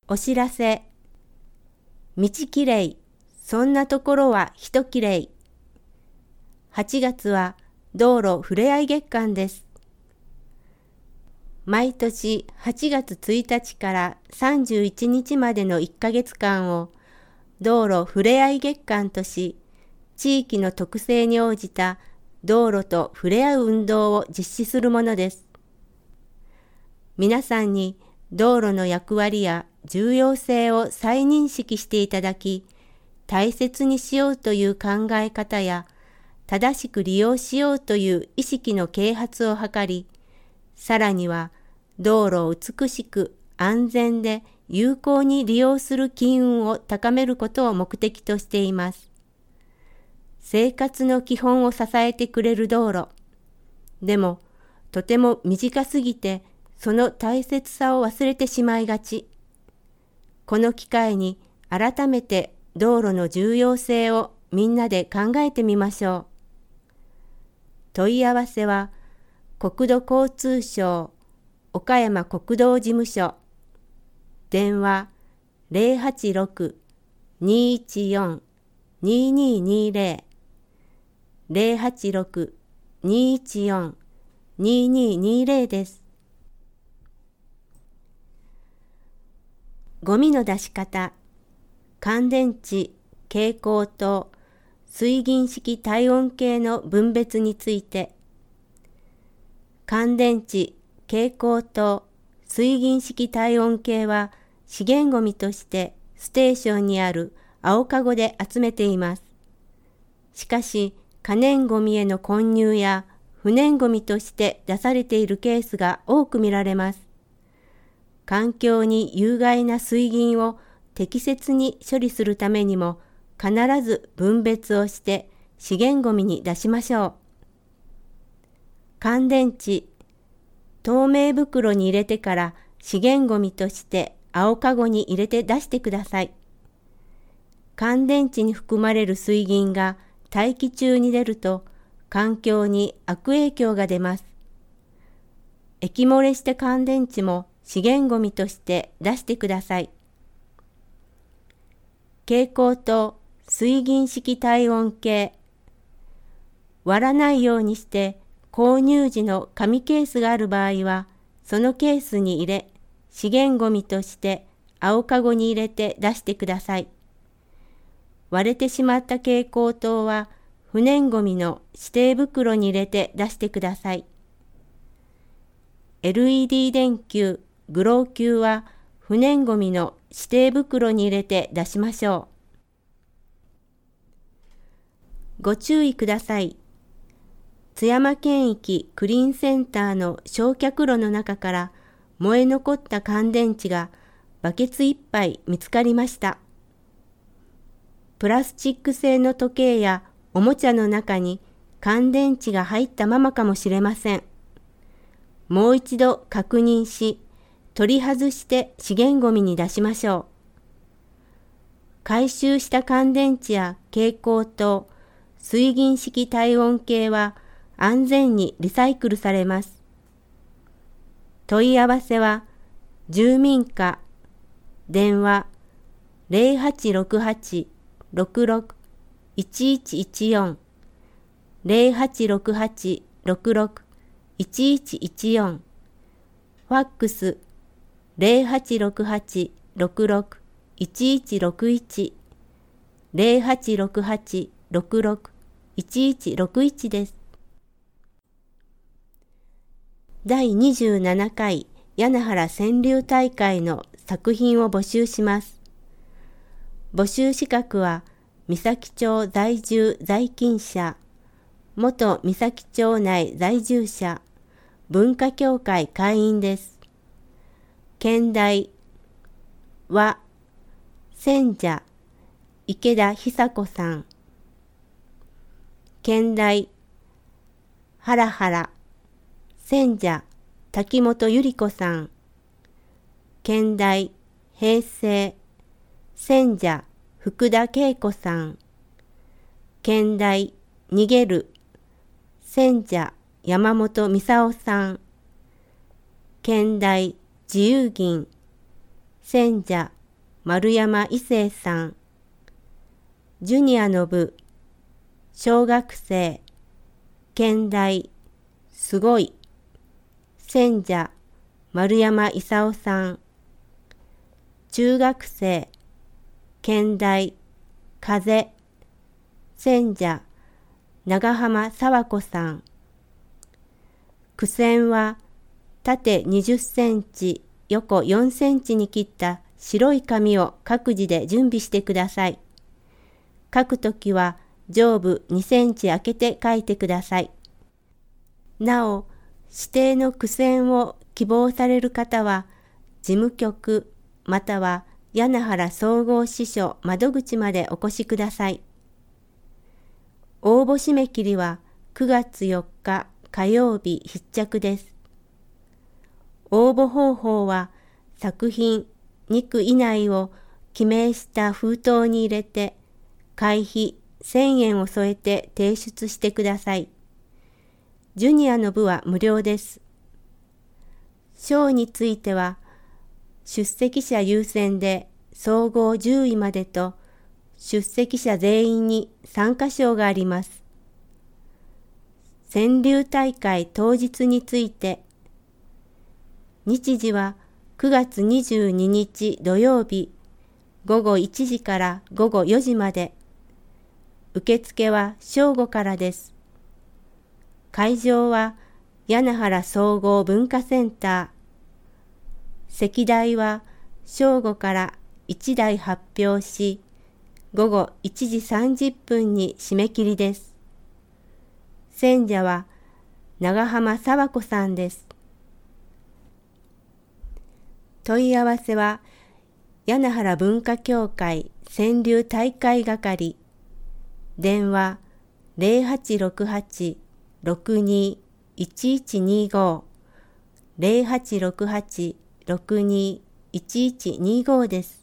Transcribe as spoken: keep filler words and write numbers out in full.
お知らせ。道きれい、そんなところは人きれい。はちがつは道路ふれあい月間です。毎年はちがつついたちからさんじゅういちにちまでのいっかげつかんを道路ふれあい月間とし、地域の特性に応じた道路とふれあう運動を実施するものです。皆さんに道路の役割や重要性を再認識していただき、大切にしようという考え方や、正しく利用しようという意識の啓発を図り、さらには道路を美しく安全で有効に利用する機運を高めることを目的としています。生活の基本を支えてくれる道路。でも、とても短すぎて、その大切さを忘れてしまいがち。この機会に改めて道路の重要性をみんなで考えてみましょう。問い合わせは国土交通省岡山国道事務所、電話 ゼロはちろく にいちよん にににゼロ ゼロはちろく にいちよん にににゼロです。ゴミの出し方、乾電池、蛍光灯、水銀式体温計の分別について、乾電池、蛍光灯、水銀式体温計は資源ゴミとしてステーションにある青かごで集めています。しかし、可燃ゴミへの混入や不燃ゴミとして出されているケースが多く見られます。環境に有害な水銀を適切に処理するためにも必ず分別をして資源ゴミに出しましょう。乾電池、透明袋に入れてから資源ゴミとして青かごに入れて出してください。乾電池に含まれる水銀が大気中に出ると環境に悪影響が出ます。液漏れした乾電池も資源ゴミとして出してください。蛍光灯、水銀式体温計。割らないようにして購入時の紙ケースがある場合は、そのケースに入れ、資源ゴミとして青かごに入れて出してください。割れてしまった蛍光灯は、不燃ゴミの指定袋に入れて出してください。エルイーディー 電球、グロー球は不燃ゴミの指定袋に入れて出しましょう。ご注意ください。津山県域クリーンセンターの焼却炉の中から燃え残った乾電池がバケツいっぱい見つかりました。プラスチック製の時計やおもちゃの中に乾電池が入ったままかもしれません。もう一度確認し、取り外して資源ゴミに出しましょう。回収した乾電池や蛍光灯、水銀式体温計は安全にリサイクルされます。問い合わせは、住民課、電話 ゼロはちろくはち ろくろく いちいちいちよん ゼロはちろくはち ろくろく いちいちいちよん、ファックスゼロはちろくはち ろくろく いちいちろくいち ゼロはちろくはち ろくろく いちいちろくいちです。だいにじゅうななかい屋根原川柳大会の作品を募集します。募集資格は三崎町在住在勤者、元三崎町内在住者、文化協会会員です。兼題は選者池田久子さん。兼題ハラハラ選者滝本由里子さん。兼題平成選者福田恵子さん。兼題逃げる選者山本美沙夫さん。兼題自由銀選者丸山伊生さん。ジュニアの部、小学生、兼題、すごい。選者丸山勲さん。中学生、兼題、風。選者長浜佐和子さん。句線は縦にじゅっセンチ、横よんセンチに切った白い紙を各自で準備してください。書くときは上部にセンチ開けて書いてください。なお、指定の句線を希望される方は、事務局または柳原総合支所窓口までお越しください。応募締め切りはくがつよっか火曜日必着です。応募方法は作品にく以内を記名した封筒に入れて会費せんえんを添えて提出してください。ジュニアの部は無料です。賞については出席者優先で総合じゅういまでと出席者全員に参加賞があります。川柳大会当日について、日時はくがつにじゅうににち土曜日ごごいちじからごごよじまで、受付は正午からです。会場は柳原総合文化センター。席題は正午からいちだい発表し、ごごいちじさんじゅっぷんに締め切りです。選者は長浜佐和子さんです。問い合わせは柳原文化協会川柳大会係、電話 ゼロはちろくはち ろくに いちいちにご ゼロはちろくはち ろくに いちいちにごです。